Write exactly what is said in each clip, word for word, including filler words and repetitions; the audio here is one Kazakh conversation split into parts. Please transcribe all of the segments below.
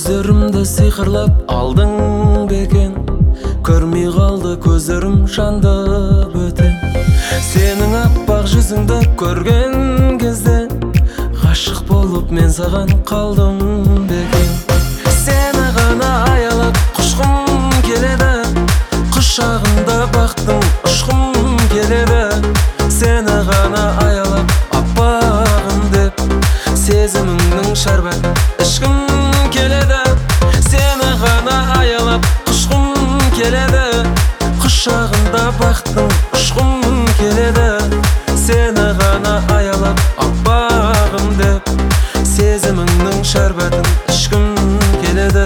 Көздерімді сиқырлап алдың бекен, көрмей қалды көздерім жанды бөтен. Сенің аппақ жүзіңді көрген кезде ғашық болып мен саған қалдым бекен. Сені ғана аялап құшқым келеді, құшағында бақтың ұшқым келеді. Сені ғана аялап аппағым деп сезіміңнің шәрбәтін ішкім келеді. Сені ғана аялап құшқым келеді, құшағында бақтың ұшқым келеді. Сені ғана аялап аппағым деп сезіміңнің шәрбәтін ішкім келеді.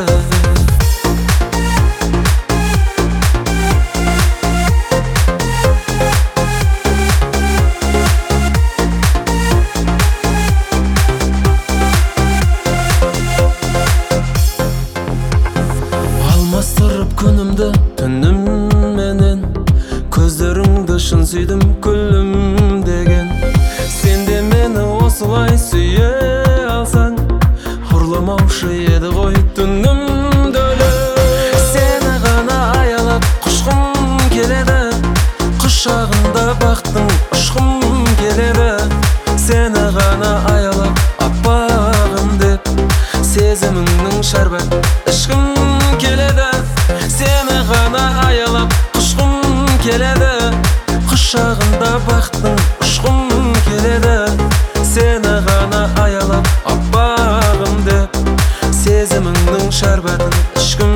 Алмастырып күнімді түнімменен, көздеріңді шын сүйдім күлім деген. Сен де мені осылай сүйе алсаң, ұрламаушы еді ғой түнім дөйлі. Сені ғана аялап құшқым келеді, құшағында бақтың ұшқым келеді. Сені ғана аялап аппағым деп сезіміңнің шәрбәтін ішкім келеді. Сені ғана аялап құшқым келеді, құшағында бақтың ұшқым келеді. Сені ғана аялап аппағым деп сезіміңнің шәрбәтін ішкім